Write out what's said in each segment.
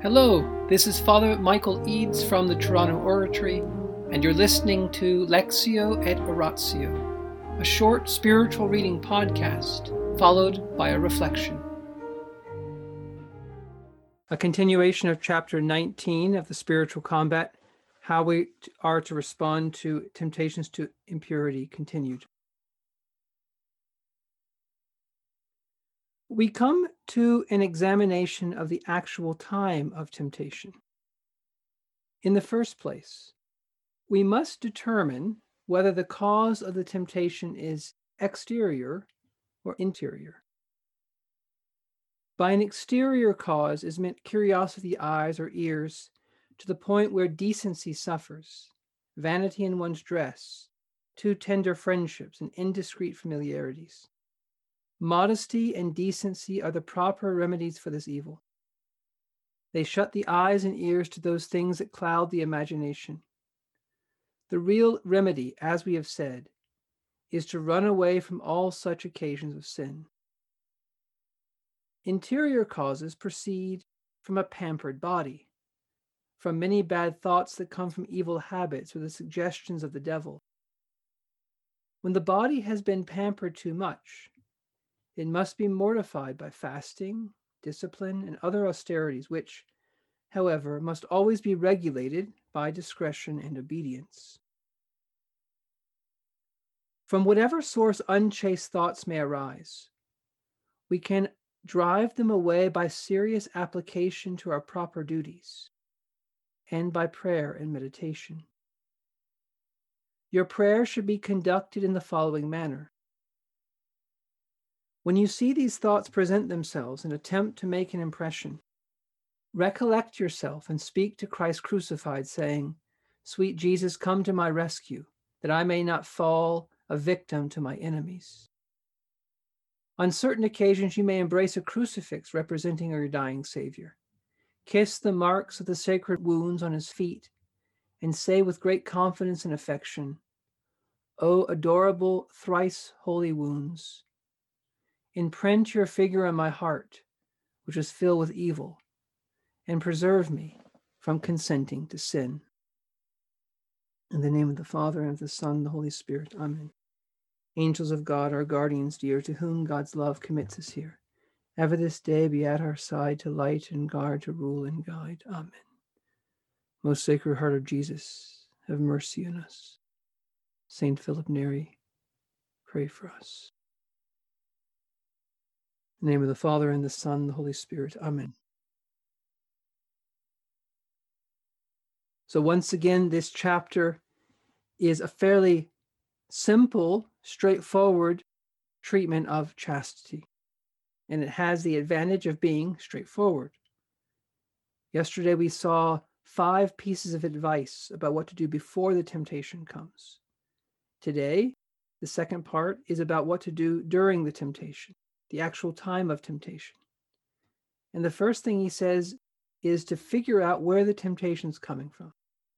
Hello, this is Father Michael Eads from the Toronto Oratory, and you're listening to Lectio et Oratio, a short spiritual reading podcast followed by a reflection. A continuation of chapter 19 of the Spiritual Combat, how we are to respond to temptations to impurity, continued. We come to an examination of the actual time of temptation. In the first place, we must determine whether the cause of the temptation is exterior or interior. By an exterior cause is meant curiosity, eyes, or ears, to the point where decency suffers, vanity in one's dress, too tender friendships, and indiscreet familiarities. Modesty and decency are the proper remedies for this evil. They shut the eyes and ears to those things that cloud the imagination. The real remedy, as we have said, is to run away from all such occasions of sin. Interior causes proceed from a pampered body, from many bad thoughts that come from evil habits or the suggestions of the devil. When the body has been pampered too much, it must be mortified by fasting, discipline, and other austerities, which, however, must always be regulated by discretion and obedience. From whatever source unchaste thoughts may arise, we can drive them away by serious application to our proper duties and by prayer and meditation. Your prayer should be conducted in the following manner. When you see these thoughts present themselves and attempt to make an impression, recollect yourself and speak to Christ crucified, saying, "Sweet Jesus, come to my rescue, that I may not fall a victim to my enemies." On certain occasions, you may embrace a crucifix representing your dying Savior. Kiss the marks of the sacred wounds on his feet and say with great confidence and affection, "O adorable, thrice holy wounds, imprint your figure on my heart, which is filled with evil, and preserve me from consenting to sin." In the name of the Father, and of the Son, and the Holy Spirit. Amen. Angels of God, our guardians dear, to whom God's love commits us here, ever this day be at our side to light and guard, to rule and guide. Amen. Most Sacred Heart of Jesus, have mercy on us. Saint Philip Neri, pray for us. In the name of the Father, and the Son, and the Holy Spirit. Amen. So once again, this chapter is a fairly simple, straightforward treatment of chastity. And it has the advantage of being straightforward. Yesterday we saw 5 pieces of advice about what to do before the temptation comes. Today, the second part is about what to do during the temptation, the actual time of temptation. And the first thing he says is to figure out where the temptation is coming from.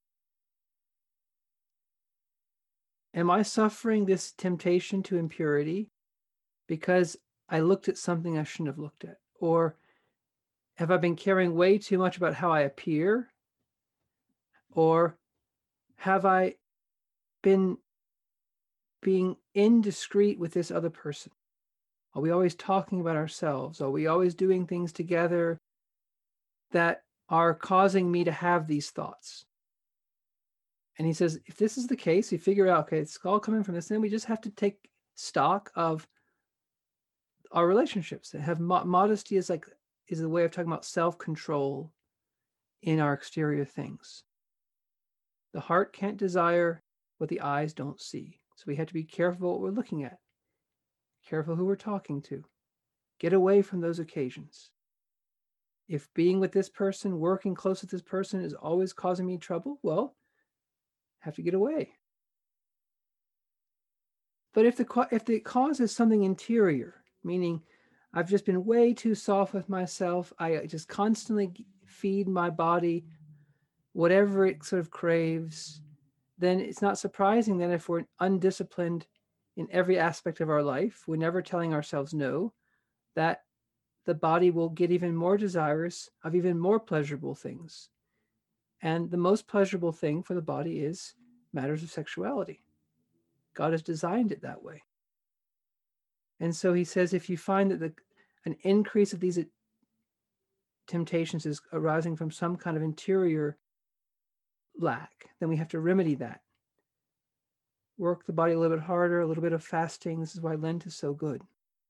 Am I suffering this temptation to impurity because I looked at something I shouldn't have looked at? Or have I been caring way too much about how I appear? Or have I been being indiscreet with this other person? Are we always talking about ourselves? Are we always doing things together that are causing me to have these thoughts? And he says, if this is the case, you figure out, okay, it's all coming from this, then we just have to take stock of our relationships. Have modesty is a way of talking about self-control in our exterior things. The heart can't desire what the eyes don't see. So we have to be careful what we're looking at. Careful who we're talking to. Get away from those occasions. If being with this person, working close with this person is always causing me trouble, well, have to get away. But if the cause is something interior, meaning I've just been way too soft with myself, I just constantly feed my body whatever it sort of craves, then it's not surprising that if we're undisciplined in every aspect of our life, we're never telling ourselves no, that the body will get even more desirous of even more pleasurable things. And the most pleasurable thing for the body is matters of sexuality. God has designed it that way. And so he says, if you find that an increase of these temptations is arising from some kind of interior lack, then we have to remedy that. Work the body a little bit harder, a little bit of fasting. This is why Lent is so good.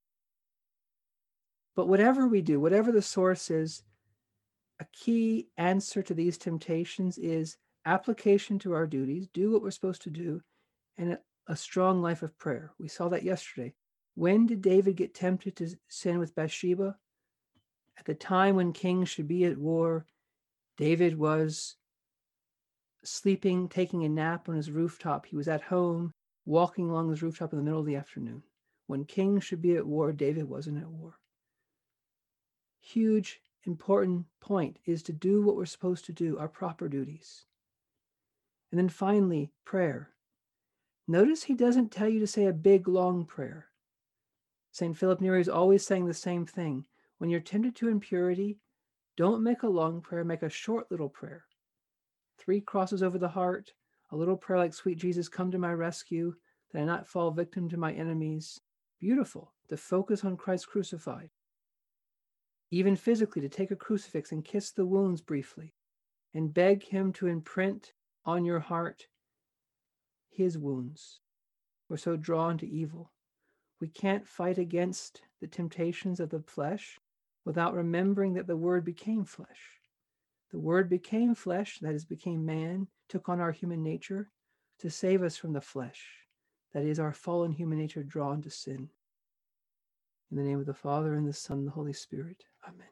But whatever we do, whatever the source is, a key answer to these temptations is application to our duties, do what we're supposed to do, and a strong life of prayer. We saw that yesterday. When did David get tempted to sin with Bathsheba? At the time when kings should be at war, David was sleeping, taking a nap on his rooftop. He was at home, walking along his rooftop in the middle of the afternoon. When kings should be at war, David wasn't at war. Huge, important point is to do what we're supposed to do, our proper duties. And then finally, prayer. Notice he doesn't tell you to say a big, long prayer. St. Philip Neri is always saying the same thing. When you're tempted to impurity, don't make a long prayer, make a short little prayer. 3 crosses over the heart, a little prayer like, sweet Jesus, come to my rescue, that I not fall victim to my enemies. Beautiful, to focus on Christ crucified. Even physically, to take a crucifix and kiss the wounds briefly, and beg him to imprint on your heart his wounds. We're so drawn to evil. We can't fight against the temptations of the flesh without remembering that the Word became flesh. The Word became flesh, that is, became man, took on our human nature to save us from the flesh, that is, our fallen human nature drawn to sin. In the name of the Father, and the Son, and the Holy Spirit. Amen.